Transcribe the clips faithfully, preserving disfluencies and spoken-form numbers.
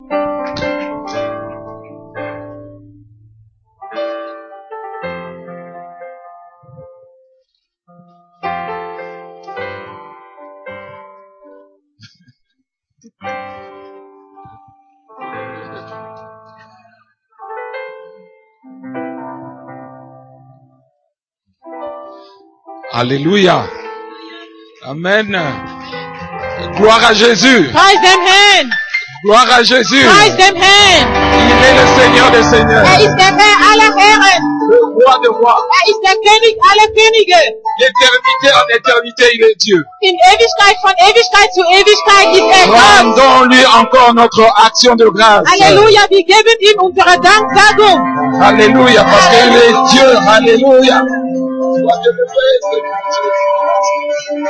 Alléluia. Amen. Gloire à Jésus. Preis dem Herrn. Gloire à Jésus. Preis dem Herrn. Il est le Seigneur des Seigneurs. Er ist der Herr aller Herren. Le roi des rois. Er ist der König aller Könige. L'éternité en éternité, il est Dieu. In Ewigkeit, von Ewigkeit zu Ewigkeit ist er Gott. Rendons-lui encore notre action de grâce. Halleluja, wir geben ihm unsere Danksagung. Alléluia, parce qu'il est Dieu. Alléluia. Sois Dieu le Père, Seigneur Jésus.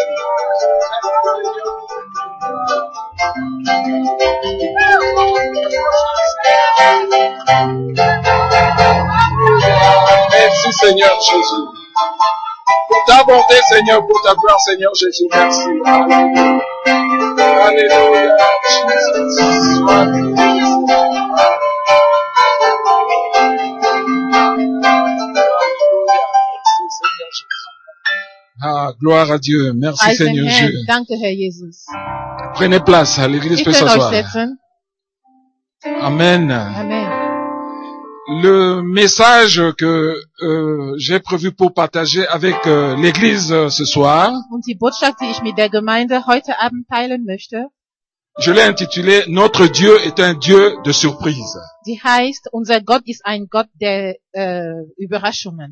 Merci Seigneur Jésus. Pour ta bonté Seigneur, pour ta gloire Seigneur Jésus, merci. Alléluia. Alléluia. Jésus, sois béni. Ah, gloire à Dieu. Merci Preis dem Seigneur Herrn. Dieu. Danke, Herr Jesus. Prenez place à l'église Ihr peut könnt euch s'asseoir. setzen. Amen. Amen. Le message que euh, j'ai prévu pour partager avec euh, l'église euh, ce soir, Und die Botschaft, die ich mit der Gemeinde heute Abend teilen möchte, je l'ai intitulé « Notre Dieu est un Dieu de surprise die heißt, unser Gott ist ein Gott der äh, Überraschungen. ».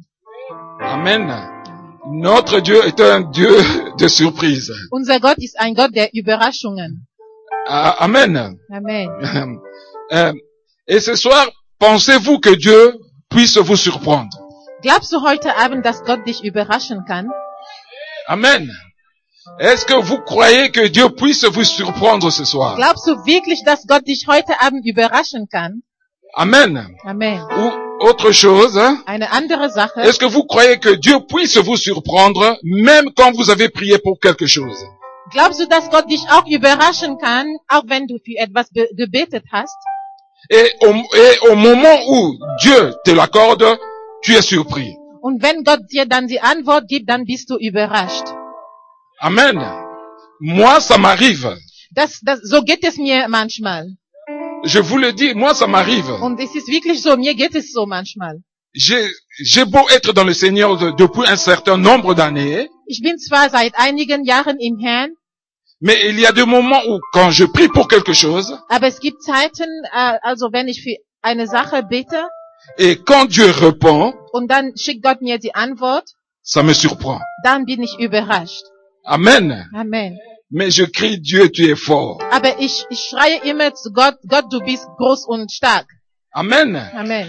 Amen. Notre Dieu est un Dieu de surprise. Unser Gott ist ein Gott der Überraschungen. Ah, amen. Amen. Euh, et ce soir, pensez-vous que Dieu puisse vous surprendre? Glaubst du heute Abend, dass Gott dich überraschen kann? Amen. Est-ce que vous croyez que Dieu puisse vous surprendre ce soir? Glaubst du wirklich, dass Gott dich heute Abend überraschen kann? Amen. Amen. Ou autre chose, hein? Eine andere Sache. Est-ce que vous croyez que Dieu puisse vous surprendre même quand vous avez prié pour quelque chose? Glaubst du, dass Gott dich auch überraschen kann, auch wenn du für etwas be- gebetet hast? Et au, et au moment où Dieu te l'accorde, tu es surpris. Und wenn Gott dir dann die Antwort gibt, dann bist du überrascht. Amen. Moi, ça m'arrive. Das, das, so geht es mir manchmal. Je vous le dis, moi, ça m'arrive. Und es ist wirklich so, mir geht es so manchmal. J'ai, j'ai beau être dans le Seigneur de- depuis un certain nombre d'années, Ich bin zwar seit einigen Jahren im Herrn, mais il y a des moments où, quand je prie pour quelque chose, aber es gibt Zeiten, äh, also wenn ich für eine Sache bete et quand Dieu répond, und dann schickt Gott mir die Antwort, ça me surprend. dann bin ich überrascht. Amen. Amen. Mais je crie, Dieu, tu es fort. Aber ich, ich schreie immer zu Gott, Gott, du bist groß und stark. Amen. Amen.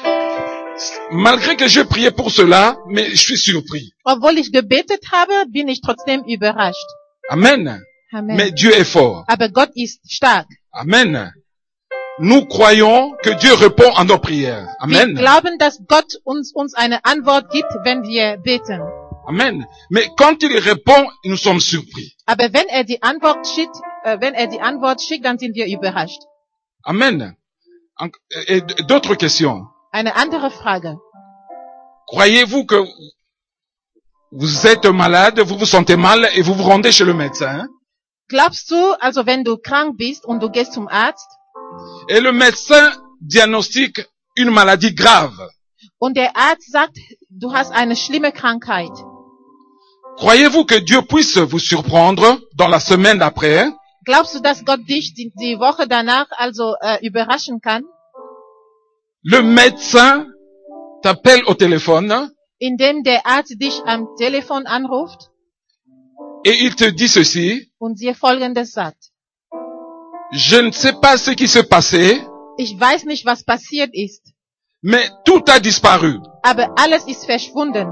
Malgré que je priais pour cela, mais je suis surpris. Obwohl ich gebetet habe, bin ich trotzdem überrascht. Amen. Amen. Mais Dieu est fort. Aber Gott ist stark. Amen. Nous croyons que Dieu répond à nos prières. Wir Amen. glauben, dass Gott uns, uns eine Antwort gibt, wenn wir beten. Amen. Mais quand il répond, nous sommes surpris. Aber wenn er die Antwort schickt, äh, wenn er die Antwort schickt, dann sind wir überrascht. Amen. En- Et d'autres questions. Eine andere Frage. Croyez-vous que vous êtes malade, vous vous sentez mal et vous vous rendez chez le médecin? Glaubst du, also wenn du krank bist und du gehst zum Arzt Et le médecin diagnostique une maladie grave. und der Arzt sagt, du hast eine schlimme Krankheit. Croyez-vous que Dieu puisse vous surprendre dans la semaine d'après? Glaubst du, dass Gott dich die, die Woche danach also äh, überraschen kann, Le médecin t'appelle au téléphone indem der Arzt dich am Telefon anruft et il te dit ceci: und dir Folgendes sagt. je ne sais pas ce qui s'est passé, Ich weiß nicht, was passiert ist, mais tout a disparu. aber alles ist verschwunden.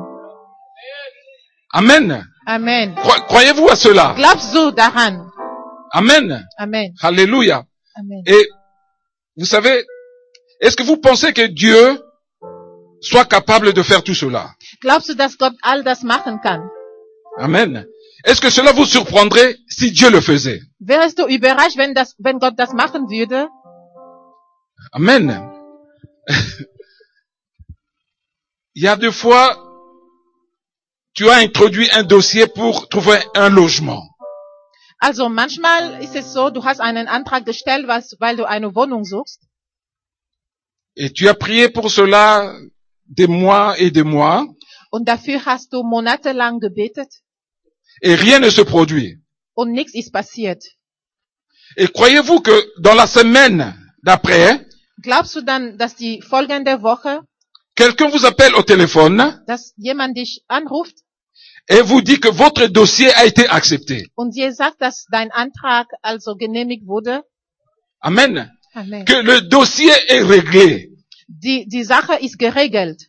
Amen. Amen. Cro- Croyez-vous à cela? Glaubst du daran? Amen. Amen. Alléluia. Amen. Et vous savez, est-ce que vous pensez que Dieu soit capable de faire tout cela? Glaubst du, dass Gott all das machen kann? Amen. Est-ce que cela vous surprendrait si Dieu le faisait? Wärst du überrascht, wenn das, wenn Gott das machen würde? Amen. Il y a deux fois, tu as introduit un dossier pour trouver un logement. Also manchmal ist es so, du hast einen Antrag gestellt, was, weil du eine Wohnung suchst. Et tu as prié pour cela des mois et des mois. Und dafür hast du monatelang gebetet. Et rien ne se produit. Und nichts ist passiert. Et croyez-vous que dans la semaine d'après, Glaubst du dann, dass die folgende Woche, quelqu'un vous appelle au téléphone dass jemand dich anruft et vous dit que votre dossier a été accepté? und dir sagt, dass dein Antrag also genehmigt wurde? Amen. Amen. Que le dossier est réglé. Die, die Sache ist geregelt.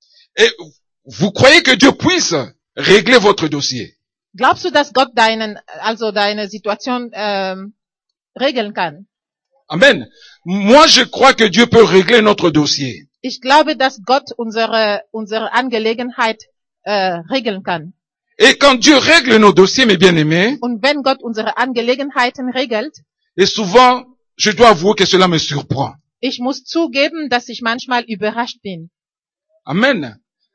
Et vous croyez que Dieu puisse régler votre dossier? Glaubst du, dass Gott deinen, also deine Situation ähm, regeln kann? Amen. Moi, je crois que Dieu peut régler notre dossier. Ich glaube, dass Gott unsere, unsere Angelegenheit äh, regeln kann. Et quand Dieu règle nos dossiers, mes bien-aimés, Und wenn Gott unsere Angelegenheiten regelt, et souvent, je dois avouer que cela me surprend. ich muss zugeben, dass ich manchmal überrascht bin. Amen.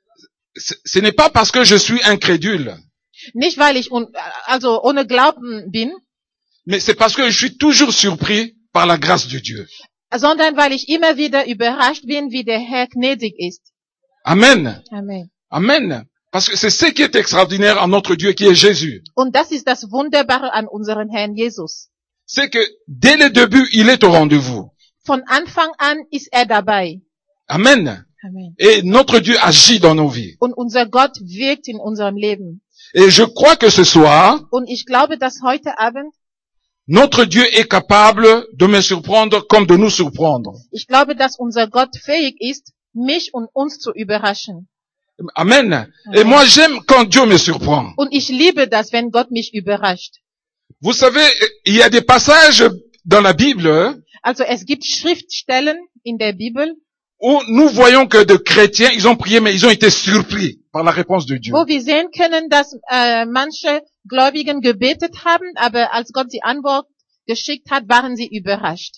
Ce, ce n'est pas parce que je suis incrédule, Nicht, weil ich un, also ohne Glauben bin, mais c'est parce que je suis toujours surpris par la grâce de Dieu. sondern weil ich immer wieder überrascht bin, wie der Herr gnädig ist. Amen. Amen. Amen. Parce que c'est ce qui est extraordinaire en notre Dieu qui est Jésus. Und das ist das Wunderbare an unseren Herrn Jesus. C'est que dès le début, il est au rendez-vous. Von Anfang an ist er dabei. Amen. Amen. Et notre Dieu agit dans nos vies. Und unser Gott wirkt in unserem Leben. Et je crois que ce soir, Und ich glaube, dass heute Abend, notre Dieu est capable de me surprendre comme de nous surprendre. ich glaube, dass unser Gott fähig ist, mich und uns zu überraschen. Amen. Et moi, j'aime quand Dieu me surprend. Und ich liebe das, wenn Gott mich überrascht. Vous savez, il y a des passages dans la Bible Also es gibt Schriftstellen in der Bibel, où nous voyons que de chrétiens, ils ont prié, mais ils ont été surpris par la réponse de Dieu. wo wir sehen können, dass äh, manche Gläubigen gebetet haben, aber als Gott die Antwort geschickt hat, waren sie überrascht.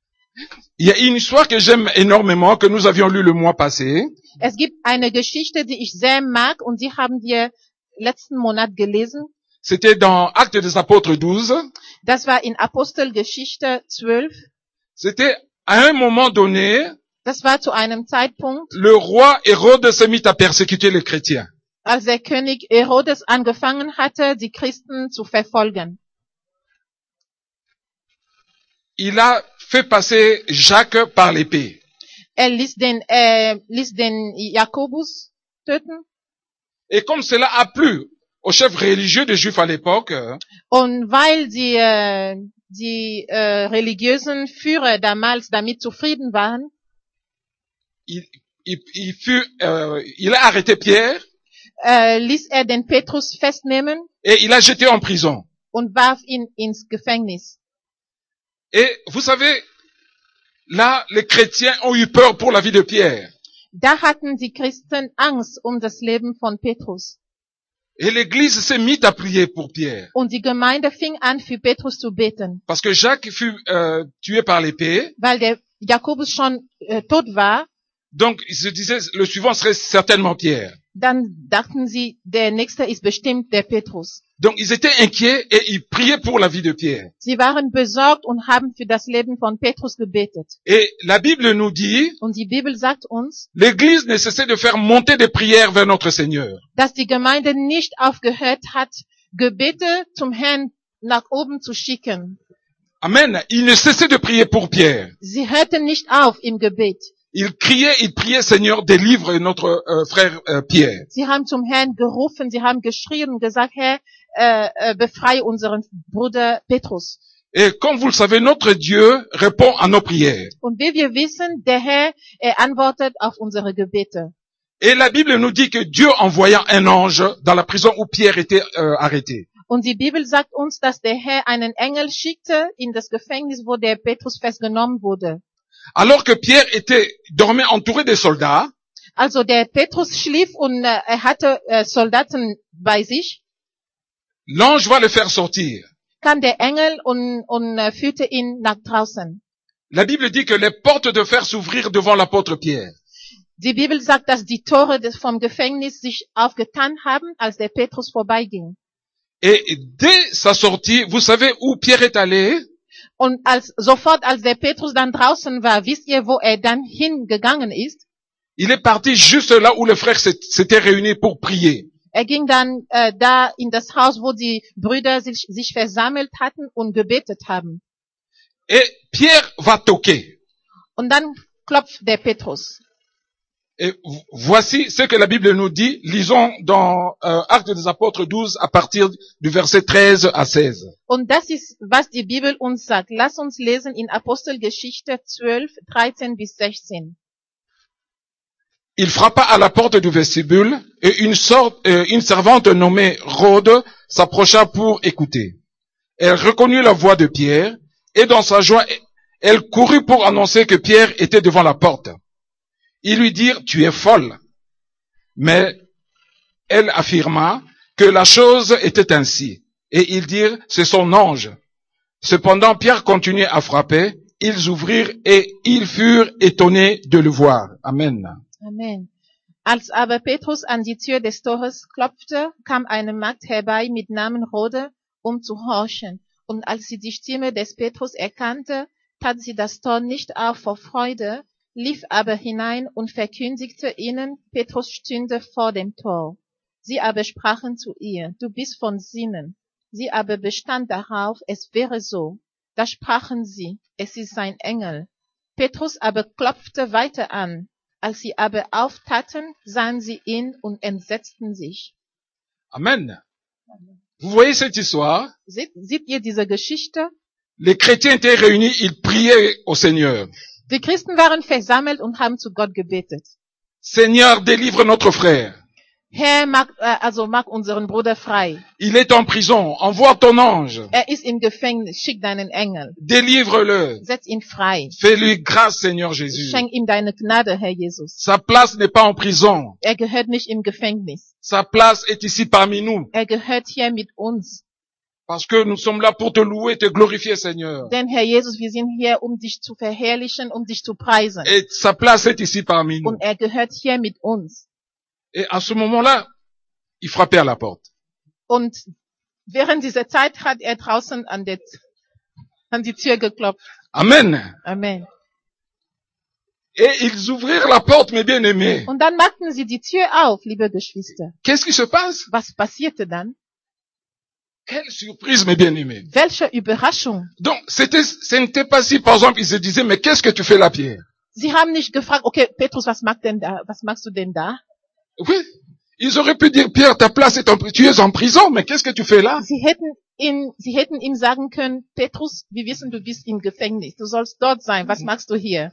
Il y a une histoire que j'aime énormément, que nous avions lu le mois passé. Es gibt eine Geschichte, die ich sehr mag, und die haben wir letzten Monat gelesen. C'était dans Actes des Apôtres douze. Das war in Apostelgeschichte zwölf. C'était à un moment donné, Das war zu einem Zeitpunkt, le roi Hérode se mit à persécuter les chrétiens. als der König Herodes angefangen hatte, die Christen zu verfolgen. Il a fait passer Jacques par l'épée. Er ließ den, äh, ließ den Jakobus töten. Et comme cela a plu aux chefs religieux des Juifs à l'époque, Und weil die, äh, die äh, religiösen Führer damals damit zufrieden waren, il, il, il fut, euh, il a arrêté Pierre äh, ließ er den Petrus festnehmen et il l'a jeté en prison. und warf ihn ins Gefängnis. Et vous savez, là, les chrétiens ont eu peur pour la vie de Pierre. Da hatten die Christen Angst um das Leben von Petrus. Et l'église s'est mise à prier pour Pierre. Und die Gemeinde fing an, für Petrus zu beten, Parce que Jacques fut euh, tué par l'épée. weil der Jakobus schon äh, tot war. Donc, il se disait, le suivant serait certainement Pierre. Dann dachten sie, der nächste ist bestimmt der Petrus. Donc, ils étaient inquiets et ils priaient pour la vie de Pierre. Sie waren besorgt und haben für das Leben von Petrus gebetet. Et la Bible nous dit, Und die Bibel sagt uns, l'église ne cessait de faire monter des prières vers notre Seigneur. dass die Gemeinde nicht aufgehört hat, Gebete zum Herrn nach oben zu schicken. Amen. Il ne cessait de prier pour Pierre. Sie hörten nicht auf im Gebet. Il criait, il priait, Seigneur, délivre notre euh, frère euh, Pierre. Sie haben zum Herrn gerufen, sie haben geschrien und gesagt, Herr, äh, äh, befreie unseren Bruder Petrus. Et comme vous le savez, notre Dieu répond à nos prières. Und wie wir wissen, der Herr, er antwortet auf unsere Gebete. Et la Bible nous dit que Dieu envoya un ange dans la prison où Pierre était euh, arrêté. Und die Bibel sagt uns, dass der Herr einen Engel schickte in das Gefängnis, wo der Petrus festgenommen wurde. Alors que Pierre était dormait entouré des soldats, Also der Petrus schlief und äh, er hatte äh, Soldaten bei sich, l'ange va le faire sortir. kam der Engel und, und äh, führte ihn nach draußen. La Bible dit que les portes de fer s'ouvrirent devant l'apôtre Pierre. Die Bibel sagt, dass die Tore des, vom Gefängnis sich aufgetan haben, als der Petrus vorbeiging. Et dès sa sortie, vous savez où Pierre est allé? Und als, sofort als der Petrus dann draußen war, wisst ihr, wo er dann hingegangen ist? Il est parti juste là où les frères s'ét- s'étaient réunis pour prier. Er ging dann äh, da in das Haus, wo die Brüder sich, sich versammelt hatten und gebetet haben. Et Pierre va toquer. Und dann klopft der Petrus. Et vo- voici ce que la Bible nous dit. Lisons dans euh, Actes des Apôtres douze à partir du verset treize à seize. Und das ist, was die Bibel uns sagt. Lass uns lesen in Apostelgeschichte zwölf, dreizehn bis sechzehn. Il frappa à la porte du vestibule et une sorte, euh, une servante nommée Rhode s'approcha pour écouter. Elle reconnut la voix de Pierre et dans sa joie, elle courut pour annoncer que Pierre était devant la porte. Ils lui dirent, tu es folle. Mais elle affirma que la chose était ainsi. Et ils dirent, c'est son ange. Cependant, Pierre continuait à frapper. Ils ouvrirent et ils furent étonnés de le voir. Amen. Amen. Als aber Petrus an die Tür des Tores klopfte, kam eine Magd herbei mit Namen Rode, um zu horchen. Und als sie die Stimme des Petrus erkannte, tat sie das Tor nicht auf vor Freude, lief aber hinein und verkündigte ihnen, Petrus stünde vor dem Tor. Sie aber sprachen zu ihr, du bist von Sinnen. Sie aber bestand darauf, es wäre so. Da sprachen sie, es ist ein Engel. Petrus aber klopfte weiter an. Als sie aber auftaten, sahen sie ihn und entsetzten sich. Amen. Vous voyez cette histoire? Seht, seht ihr diese Geschichte? Les chrétiens étaient réunis, ils priaient au Seigneur. Die Christen waren versammelt und haben zu Gott gebetet. Seigneur, délivre notre frère. Herr, mag, äh, also mag unseren Bruder frei. Il est en prison. Envoie ton ange. Er ist im Gefängnis. Schick deinen Engel. Délivre-le. Setz ihn frei. Fais-lui grâce, Seigneur Jésus. Schenk ihm deine Gnade, Herr Jesus. Sa place n'est pas en prison. Er gehört nicht im Gefängnis. Sa place est ici parmi nous. Er gehört hier mit uns. Parce que nous sommes là pour te louer, te glorifier, Seigneur. Denn Herr Jesus, wir sind hier, um dich zu verherrlichen, um dich zu preisen. Et sa place est ici parmi nous. Und er gehört hier mit uns. Et à ce moment-là, il frappait à la porte. Und während dieser Zeit hat er draußen an, der, an die Tür geklopft. Amen. Amen. Et ils ouvrirent la porte, mes bien-aimés. Und dann machten sie die Tür auf, liebe Geschwister. Qu'est-ce qui se passe? Was passierte dann? Quelle surprise, mes bien-aimés. Welche Überraschung. Donc, c'était, ce n'était pas si, par exemple, ils se disaient, mais qu'est-ce que tu fais là, Pierre? Sie haben nicht gefragt, okay, Petrus, was machst denn da, was machst du denn da? Oui. Ils auraient pu dire, Pierre, ta place est en, tu es en prison, mais qu'est-ce que tu fais là? Sie hätten ihm, sie hätten ihm sagen können, Petrus, wir wissen, du bist im Gefängnis. Du sollst dort sein. Was machst du hier?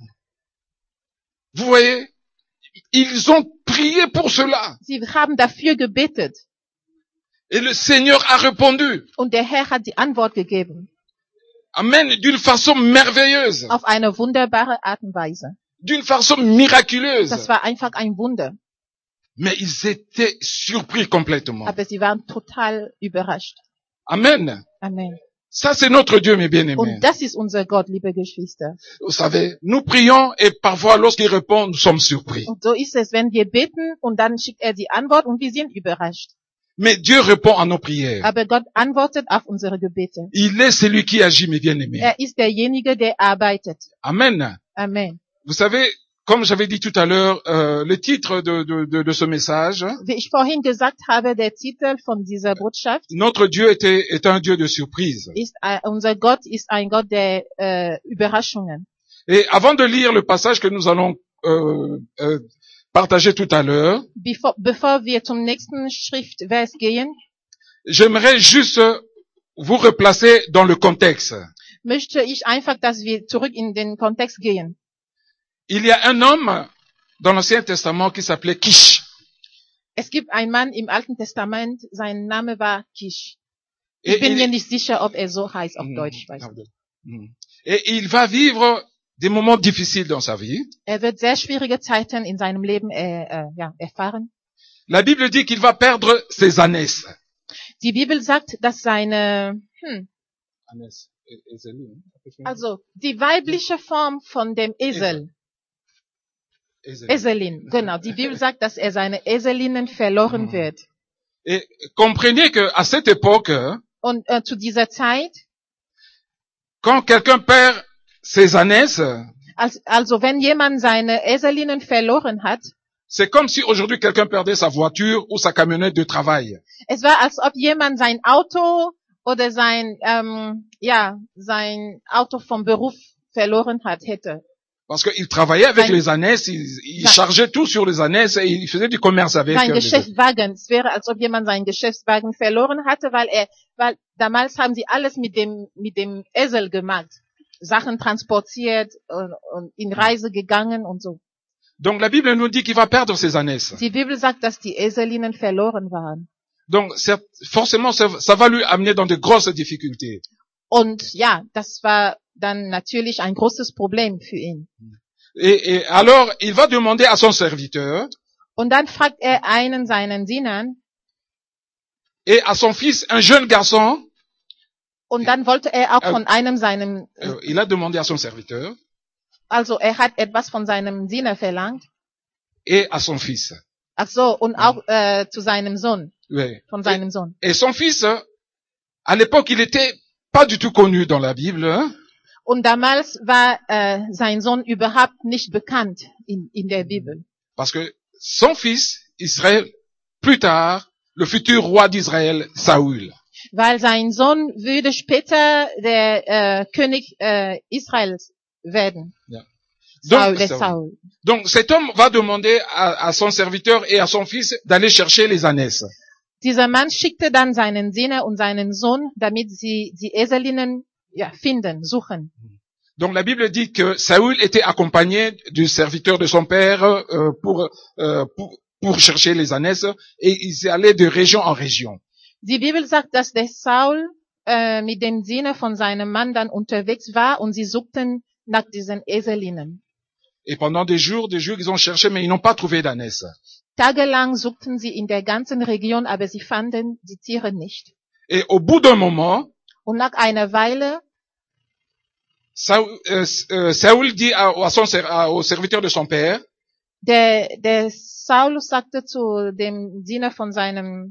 Vous voyez? Ils ont prié pour cela. Sie haben dafür gebetet. Et le Seigneur a répondu. Und der Herr hat die Antwort gegeben. Amen. D'une façon merveilleuse. Auf eine wunderbare Art und Weise. D'une façon miraculeuse. Das war einfach ein Wunder. Mais ils étaient surpris complètement. Aber sie waren total überrascht. Amen. Amen. Ça, c'est notre Dieu, mes bien-aimés. Und das ist unser Gott, liebe Geschwister. Vous savez, nous prions et parfois, lorsqu'il répond, nous sommes surpris. Und so ist es, wenn wir beten und dann schickt er die Antwort und wir sind überrascht. Mais Dieu répond à nos prières. Aber Gott antwortet auf unsere Gebete. Il est celui qui agit, mes bien-aimés. Er ist derjenige, der arbeitet. Amen. Amen. Vous savez, comme j'avais dit tout à l'heure, euh, le titre de, de, de, de ce message, Wie ich vorhin gesagt habe, der Titel von dieser Botschaft notre Dieu était, est un Dieu de surprise. ist, äh, unser Gott ist ein Gott der äh, Überraschungen. Et avant de lire le passage que nous allons euh, euh, partager tout à l'heure, Bevor, bevor wir zum nächsten Schriftvers gehen, j'aimerais juste vous replacer dans le contexte. möchte ich einfach, dass wir zurück in den Kontext gehen. Il y a un homme dans l'Ancien Testament qui s'appelait Kish. Es gibt einen Mann im Alten Testament, sein Name war Kish. Ich Et bin il- mir nicht sicher, ob er so heißt auf Mm. Deutsch. Ich weiß nicht. Mm. Et il va vivre des moments difficiles dans sa vie. Er wird sehr schwierige Zeiten in seinem Leben äh, äh, ja, erfahren. La Bible dit qu'il va perdre ses ânesses. Die Bibel sagt, dass seine, hm, Ânesse. Eselin. Also die weibliche Form von dem Esel. Eselin. Eselin, genau. Die Bibel sagt, dass er seine Eselinnen verloren wird. Et comprenez que à cette époque, Und äh, zu dieser Zeit, quand quelqu'un perd ses ânesses, als, also wenn jemand seine Eselinnen verloren hat, c'est comme si aujourd'hui quelqu'un perdait sa voiture ou sa camionnette de travail. es war, als ob jemand sein Auto oder sein, ähm, ja, sein Auto vom Beruf verloren hat, hätte. Parce qu'il travaillait avec Sein- les ânesses, il, il Sein- chargeait tout sur les ânesses et il faisait du commerce avec Sein elles. Geschäftswagen, es wäre, als ob jemand seinen Geschäftswagen verloren hatte, weil er, weil damals haben sie alles mit dem, mit dem Esel gemacht. Sachen transportiert und, und in Reise gegangen und so. Donc la Bible nous dit qu'il va perdre ses ânesses. Die Bibel sagt, dass die Eselinnen verloren waren. Donc c'est- forcément, ça, ça va lui amener dans de grosses difficultés. Und ja, das war dann natürlich ein großes Problem für ihn. Et, et alors, il va demander à son serviteur Und dann fragt er einen seinen Dienern, et à son fils, un jeune garçon, und dann wollte er auch von einem seinem, euh, il a demandé à son serviteur also er hat etwas von seinem Diener verlangt. et à son fils. Ach so, und auch äh, zu seinem Sohn, Oui. von seinem Sohn. Et son fils, euh, à l'époque, il était pas du tout connu dans la Bible, hein. Und damals war äh, sein Sohn überhaupt nicht bekannt in, in der Bibel. Parce que son fils, Israël, plus tard, le futur roi d'Israël, Saül. Weil sein Sohn würde später der äh, König äh, Israels werden. Saul, Donc, der Saül. Saul. Donc cet homme va demander à, à son serviteur et à son fils d'aller chercher les ânesses. Dieser Mann schickte dann seinen Diener und seinen Sohn, damit sie die Eselinnen ja, finden, suchen. Donc la Bible dit que Saül était accompagné du serviteur de son père euh, pour, euh, pour pour chercher les ânesses et ils allaient de région en région. Die Bibel sagt, dass der Saul äh, mit dem Diener von seinem Mann dann unterwegs war und sie suchten nach diesen Eselinnen. Et pendant des jours, des jours, ils ont cherché, mais ils n'ont pas trouvé d'ânesses. Tagelang suchten sie in der ganzen Region, aber sie fanden die Tiere nicht. Et au bout d'un moment, Und nach einer Weile Saül, euh, euh, Saül dit à, à son, ser- à- au serviteur de son père, Der, der Saulus sagte zu dem Diener von seinem,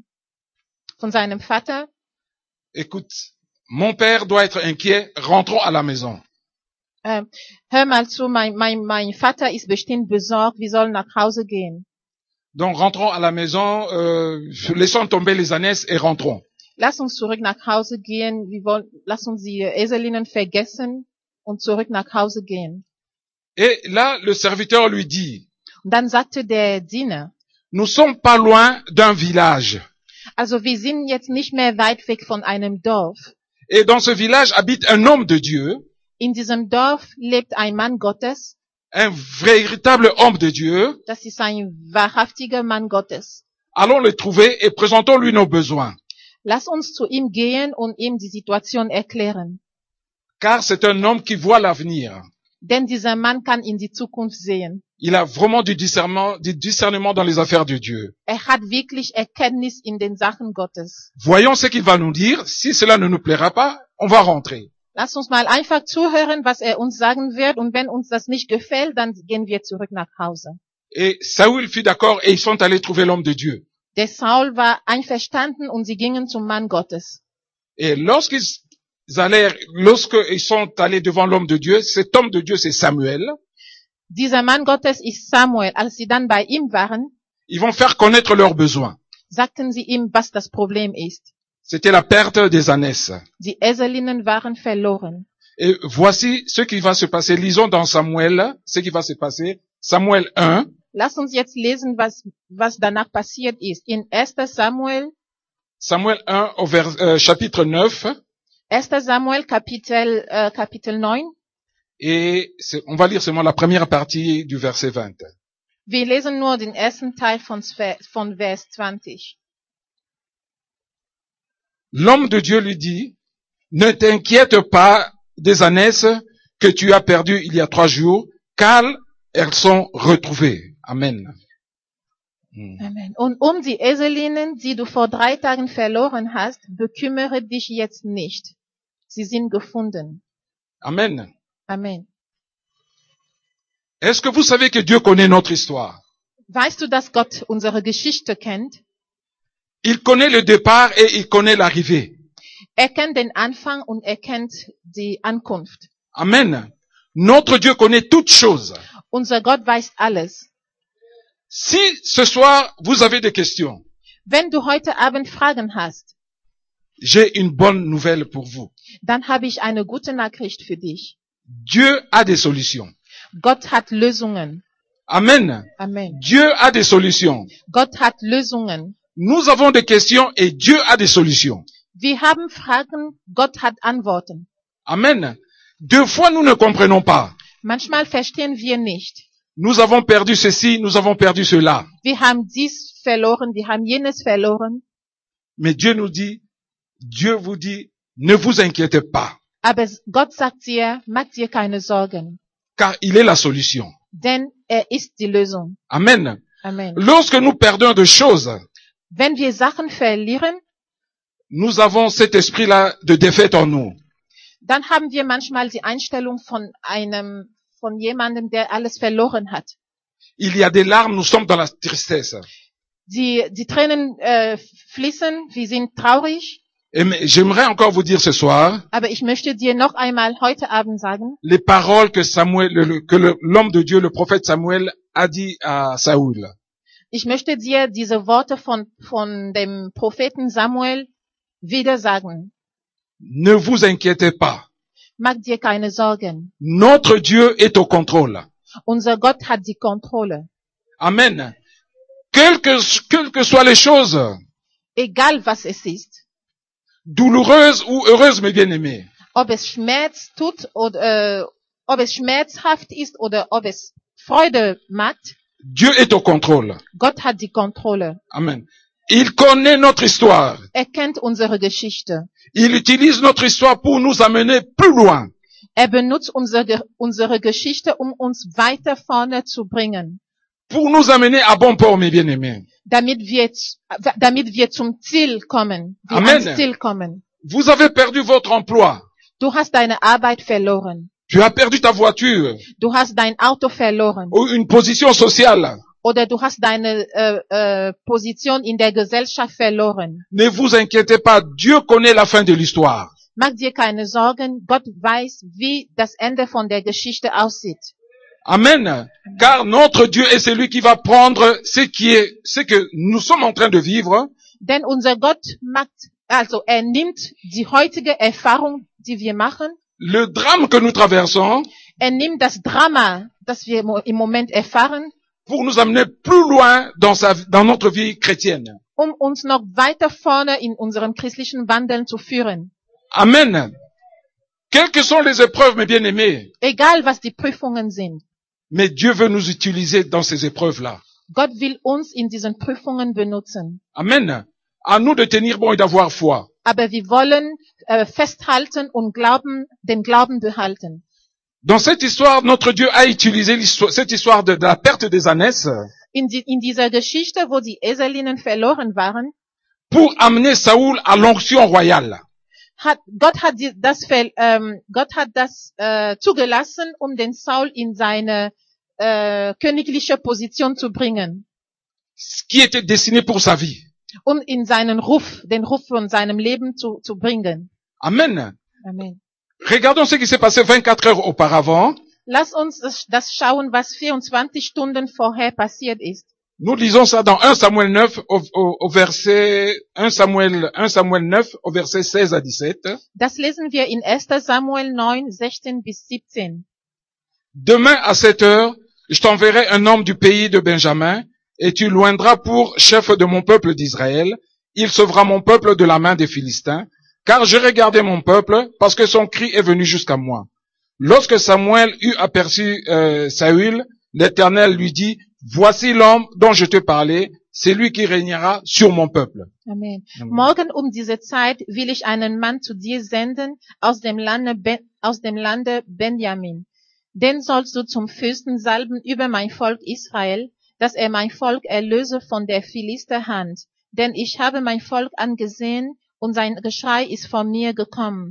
von seinem Vater, écoute, mon père doit être inquiet, rentrons à la maison. äh, hör mal zu, mein, mein, mein Vater ist bestimmt besorgt, wir sollen nach Hause gehen. Donc rentrons à la maison, euh, laissons tomber les ânesses et rentrons. Lass uns zurück nach Hause gehen, wir wollen, lass uns die Eselinnen vergessen und zurück nach Hause gehen. Et là, le serviteur lui dit, Und dann sagte der Diener, nous sommes pas loin d'un village. also wir sind jetzt nicht mehr weit weg von einem Dorf. Et dans ce village habite un homme de Dieu, In diesem Dorf lebt ein Mann Gottes, un véritable homme de Dieu. das ist ein wahrhaftiger Mann Gottes. Allons le trouver et présentons-lui nos besoins. Lass uns zu ihm gehen und ihm die Situation erklären. Car c'est un homme qui voit l'avenir. Denn dieser Mann kann in die Zukunft sehen. Il a vraiment du discernement, du discernement dans les affaires de Dieu. Er hat wirklich Erkenntnis in den Sachen Gottes. Voyons ce qu'il va nous dire. Si cela ne nous plaira pas, on va rentrer. Lass uns mal einfach zuhören, was er uns sagen wird. Und wenn uns das nicht gefällt, dann gehen wir zurück nach Hause. Et Saül fut d'accord et ils sont allés trouver l'homme de Dieu. Der Saul war einverstanden und sie gingen zum Mann Gottes. Et lorsqu'ils allèrent, lorsqu'ils sont allés devant l'homme de Dieu, cet homme de Dieu, c'est Samuel. Dieser Mann Gottes ist Samuel. Als sie dann bei ihm waren, Ils vont faire connaître leurs besoins. sagten sie ihm, was das Problem ist. C'était la perte des ânesses. Die Eselinnen waren verloren. Et voici ce qui va se passer. Lisons dans Samuel ce qui va se passer. Samuel un. Lass uns jetzt lesen, was, was danach passiert ist. In erster Samuel, Samuel un au vers, euh, chapitre neuf. erster Samuel Kapitel, äh, Kapitel neun. Et c'est- on va lire seulement la première partie du verset vingt. Wir lesen nur den ersten Teil von, Sve- von Vers zwanzig. L'homme de Dieu lui dit, ne t'inquiète pas des ânesses que tu as perdues il y a trois jours, car elles sont retrouvées. Amen. Hmm. Amen. Und um die Eselinnen, die du vor drei Tagen verloren hast, bekümmere dich jetzt nicht. Sie sind gefunden. Amen. Amen. Est-ce que vous savez que Dieu connaît notre histoire? Weißt du, dass Gott unsere Geschichte kennt? Il connaît le départ et il connaît l'arrivée. Er kennt den Anfang und er kennt die Ankunft. Amen. Notre Dieu connaît toutes choses. Unser Gott weiß alles. Si ce soir vous avez des questions, Wenn du heute Abend Fragen hast, j'ai une bonne nouvelle pour vous. dann habe ich eine gute Nachricht für dich. Dieu a des solutions. Gott hat Lösungen. Amen. Amen. Dieu a des solutions. Gott hat Lösungen. Nous avons des questions et Dieu a des solutions. Wir haben Fragen, Gott hat Antworten. Amen. Deux fois nous ne comprenons pas. Manchmal verstehen wir nicht. Nous avons perdu ceci, nous avons perdu cela. Wir haben dies verloren, wir haben jenes verloren. Mais Dieu nous dit, Dieu vous dit, ne vous inquiétez pas, Aber Gott sagt dir, mach dir keine Sorgen, car il est la solution. denn er ist die Lösung. Amen. Amen. Lorsque nous perdons de choses, Wenn wir Sachen verlieren, nous avons cet esprit-là de défaite en nous. dann haben wir manchmal die Einstellung von einem, von jemandem, der alles verloren hat. Il y a des larmes, nous sommes dans la tristesse. Die, die Tränen äh, fließen, wir sind traurig. Et mais j'aimerais encore vous dire ce soir, Aber ich möchte dir noch einmal heute Abend sagen, les paroles que Samuel, le- le- que le- l'homme de Dieu, le prophète Samuel, a dit à Saoul. ich möchte dir diese Worte von, von dem Propheten Samuel wieder sagen. Ne vous inquiétez pas. Mach dir keine Sorgen. Notre Dieu est au contrôle. Unser Gott hat die Kontrolle. Amen. Quelles que, quelles que soient les choses, Egal was es ist. douloureuses ou heureuses, mes bien-aimés, Ob es Schmerz tut oder äh, ob es schmerzhaft ist oder ob es Freude macht. Dieu est au contrôle. Gott hat die Kontrolle. Amen. Il connaît notre histoire. Er kennt unsere Geschichte. Il utilise notre histoire pour nous amener plus loin. Er benutzt unsere, unsere Geschichte, um uns weiter vorne zu bringen. Pour nous amener à bon port, mes bien-aimés. Damit wir, z- damit wir zum Ziel kommen. Wir Amen. ans Ziel kommen. Vous avez perdu votre emploi. Du hast deine Arbeit verloren. Tu as perdu ta voiture Du hast dein Auto verloren. ou une position sociale. Oder du hast deine äh, äh, Position in der Gesellschaft verloren. Ne vous inquiétez pas. Dieu connaît la fin de l'histoire. Mach dir keine Sorgen. Gott weiß, wie das Ende von der Geschichte aussieht. Amen. Car notre Dieu est celui qui va prendre ce qui est, ce que nous sommes en train de vivre, Denn unser Gott macht, also er nimmt die heutige Erfahrung, die wir machen, le drame que nous traversons, er nimmt das Drama, das wir mo- im Moment erfahren, pour nous amener plus loin dans sa, dans notre vie chrétienne. um uns noch weiter vorne in unserem christlichen Wandeln zu führen. Amen. Quelles que sont les épreuves, mes bien-aimés, Egal was die Prüfungen sind. mais Dieu veut nous utiliser dans ces épreuves-là. Gott will uns in diesen Prüfungen benutzen. Amen. À nous de tenir bon et d'avoir foi. Aber wir wollen äh, festhalten und glauben, den Glauben behalten. Dans cette histoire, notre Dieu a utilisé l'histoire- cette histoire de, de la perte des ânesses In, die, in dieser Geschichte, wo die Eselinnen verloren waren, pour amener Saoul à l'onction royale. hat Gott hat die, das ver- ähm, Gott hat das äh, zugelassen, um den Saul in seine äh, königliche Position zu bringen, Ce qui était destiné pour sa vie. um in seinen Ruf, den Ruf von seinem Leben zu, zu bringen. Amen. Amen. Regardons ce qui s'est passé vingt-quatre heures auparavant. Lass uns das, das schauen, was vierundzwanzig Stunden vorher passiert ist. Nous lisons ça dans un Samuel neuf au, au, au verset un Samuel un Samuel neuf au verset seize à dix-sept. Das lesen wir in erster Samuel neun, sechzehn bis siebzehn. Demain à sept heures, je t'enverrai un homme du pays de Benjamin et tu loindras pour chef de mon peuple d'Israël. Il sauvera mon peuple de la main des Philistins, car j'ai regardé mon peuple parce que son cri est venu jusqu'à moi. Lorsque Samuel eut aperçu euh, Saül, l'Éternel lui dit, voici l'homme dont je te parlais, c'est lui qui régnera sur mon peuple. Amen. Amen. Morgen um diese Zeit will ich einen Mann zu dir senden aus dem Lande, ben, aus dem Lande Benjamin. Den sollst du zum Fürsten salben über mein Volk Israel, dass er mein Volk erlöse von der Philisterhand. Denn ich habe mein Volk angesehen und sein Geschrei ist von mir gekommen.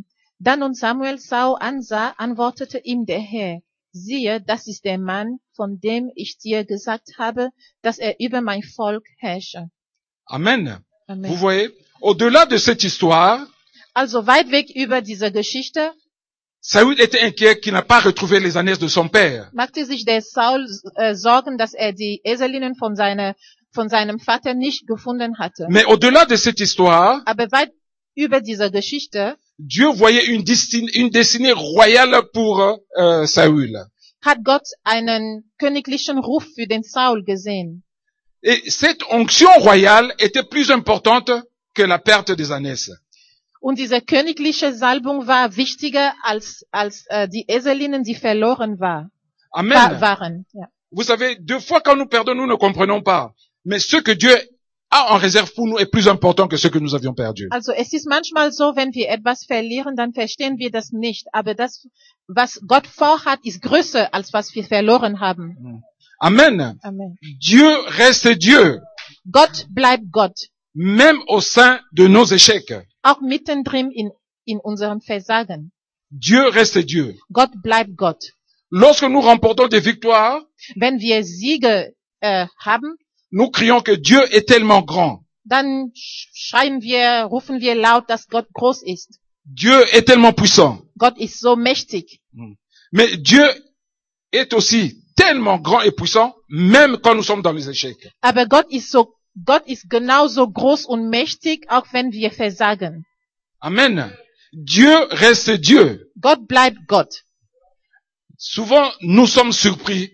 Da nun Samuel Saul ansah, antwortete ihm der Herr, siehe, das ist der Mann, von dem ich dir gesagt habe, dass er über mein Volk herrsche. Amen. Amen. Vous voyez, au-delà de cette histoire, Also weit weg über diese Geschichte Saül était inquiet qu'il n'a pas retrouvé les ânesses de son père. machte sich der Saul äh, Sorgen, dass er die Eselinnen von, seiner, von seinem Vater nicht gefunden hatte. Mais au-delà de cette histoire, Aber weit über diese Geschichte Dieu voyait une destinée, une destinée royale pour euh, Saül. hat Gott einen königlichen Ruf für den Saul gesehen. Et cette onction royale était plus importante que la perte des ânesses. Und diese königliche Salbung war wichtiger als, als äh, die Eselinnen, die verloren war, Amen. wa waren. Ja. Vous savez, deux fois quand nous perdons, nous ne comprenons pas. Mais ce que Dieu a en réserve pour nous est plus important que ce que nous avions perdu. Also es ist manchmal so, wenn wir etwas verlieren, dann verstehen wir das nicht. Aber das, was Gott vorhat, ist größer, als was wir verloren haben. Amen. Amen. Dieu reste Dieu, Gott bleibt Gott, même au sein de nos échecs. auch mittendrin in, in unserem Versagen. Dieu reste Dieu. Gott bleibt Gott. Lorsque nous remportons des victoires, Wenn wir Siege äh, haben, nous crions que Dieu est tellement grand. dann schreien wir, rufen wir laut, dass Gott groß ist. Dieu est tellement puissant. Gott ist so mächtig. Mais Dieu est aussi tellement grand et puissant, même quand nous sommes dans les échecs. Aber Gott ist so, Gott ist genauso groß und mächtig, auch wenn wir versagen. Amen. Dieu reste Dieu. Gott bleibt Gott. Souvent, nous sommes surpris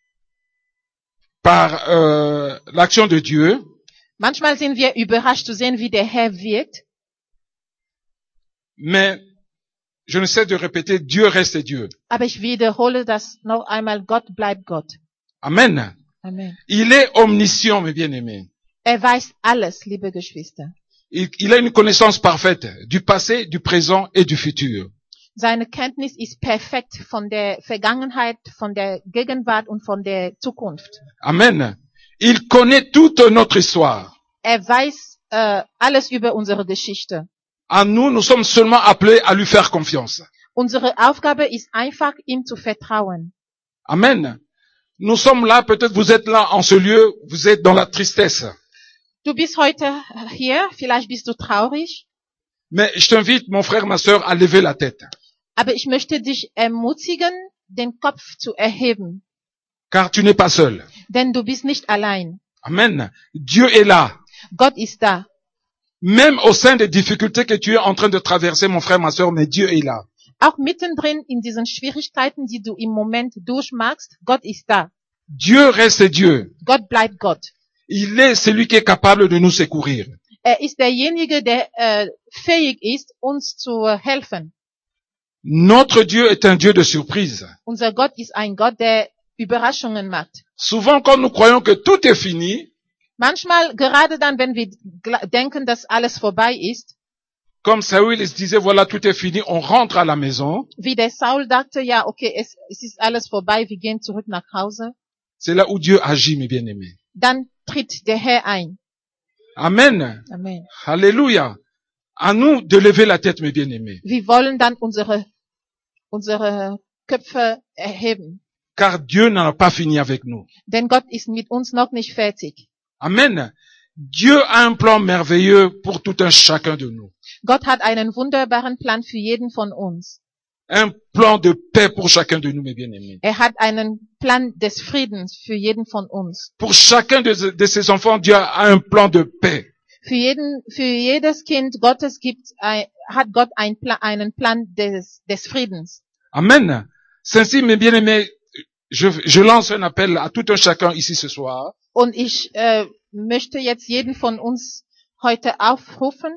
par euh, l'action de Dieu, Manchmal sind wir überrascht zu sehen, wie der Herr wirkt. mais je ne cesse de répéter, Dieu reste Dieu. Aber ich wiederhole das noch einmal, Gott bleibt Gott. Amen. Amen. Il est omniscient, mes bien-aimés. Er weiß alles, liebe Geschwister. Il, il a une connaissance parfaite du passé, du présent et du futur. Seine Kenntnis ist perfekt von der Vergangenheit, von der Gegenwart und von der Zukunft. Amen. Il connaît toute notre histoire. Er weiß äh, alles über unsere Geschichte. À nous, nous sommes seulement appelés à lui faire confiance. Unsere Aufgabe ist einfach, ihm zu vertrauen. Amen. Nous sommes là, peut-être vous êtes là en ce lieu, vous êtes dans la tristesse. Du bist heute hier, vielleicht bist du traurig, Mais je t'invite, mon frère, ma sœur, à lever la tête. aber ich möchte dich ermutigen, den Kopf zu erheben, Car tu n'es pas seul. denn du bist nicht allein. Amen. Dieu est là. Gott ist da. Même au sein des difficultés que tu es en train de traverser, mon frère, ma sœur, mais Dieu est là. Auch mittendrin in diesen Schwierigkeiten, die du im Moment durchmachst, Gott ist da. Dieu reste Dieu. Gott bleibt Gott. Il est celui qui est capable de nous secourir. Er ist derjenige, der äh, fähig ist, uns zu äh, helfen. Notre Dieu est un Dieu de surprise. Unser Gott ist ein Gott, der Überraschungen macht. Souvent, quand nous croyons que tout est fini, Manchmal, gerade dann, wenn wir gl- denken, dass alles vorbei ist, comme Saül il se disait, voilà, tout est fini, on rentre à la maison, wie der Saul dachte, ja, okay, es, es ist alles vorbei, wir gehen zurück nach Hause, c'est là où Dieu agit, mes bien-aimés. dann tritt der Herr ein. Amen. Amen. Alléluia. À nous de lever la tête, mes bien-aimés. Wir wollen dann unsere, unsere Köpfe erheben. Car Dieu n'en a pas fini avec nous. Denn Gott ist mit uns noch nicht fertig. Amen. Dieu a un plan merveilleux pour tout un chacun de nous. Gott hat einen wunderbaren Plan für jeden von uns. Un plan de paix pour chacun de nous, mes bien-aimés. Er hat einen Plan des Friedens für jeden von uns. Pour chacun de, de ses enfants, Dieu a un plan de paix. Für jeden, für jedes Kind Gottes gibt, ein, hat Gott ein Pla- einen Plan des, des Friedens. Amen. Ainsi, mes bien-aimés, je, je lance un appel à tout un chacun ici ce soir. Und ich äh, möchte jetzt jeden von uns heute aufrufen,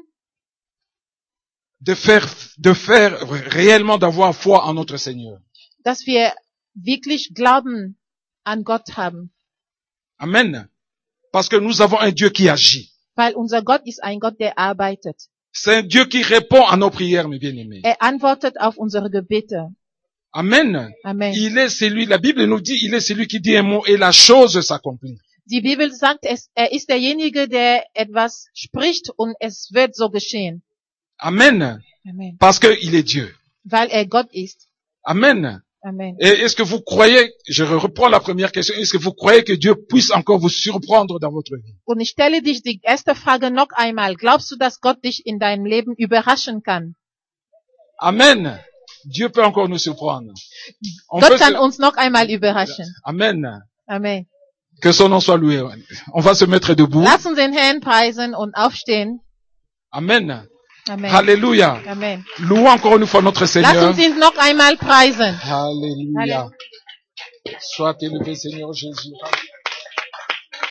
de faire, de faire réellement d'avoir foi en notre Seigneur. dass wir wirklich Glauben an Gott haben. Amen. Parce que nous avons un Dieu qui agit. Weil unser Gott ist ein Gott, der arbeitet. C'est un Dieu qui répond à nos prières, mes bien-aimés. Er antwortet auf unsere Gebete. Amen. Amen. Il est celui, la Bible nous dit, il est celui qui dit un mot et la chose s'accomplit. Die Bibel sagt, es, er ist derjenige, der etwas spricht und es wird so geschehen. Amen. Amen. Parce qu'il est Dieu. weil er Gott ist. Amen. Amen. Et est-ce que vous croyez, je reprends la première question, est-ce que vous croyez que Dieu puisse encore vous surprendre dans votre vie? Und ich stelle dich die erste Frage noch einmal. Glaubst du, dass Gott dich in deinem Leben überraschen kann? Amen. Dieu peut encore nous surprendre. On Gott peut kann se- uns noch einmal überraschen. Amen. Amen. Que son nom soit loué. On va se mettre debout. Lass uns den Herrn preisen und aufstehen. Amen. Amen. Alléluia. Amen. Louons encore une fois notre Lass Seigneur. uns ihn noch einmal preisen. Alléluia. Sois élevé, Seigneur Jésus.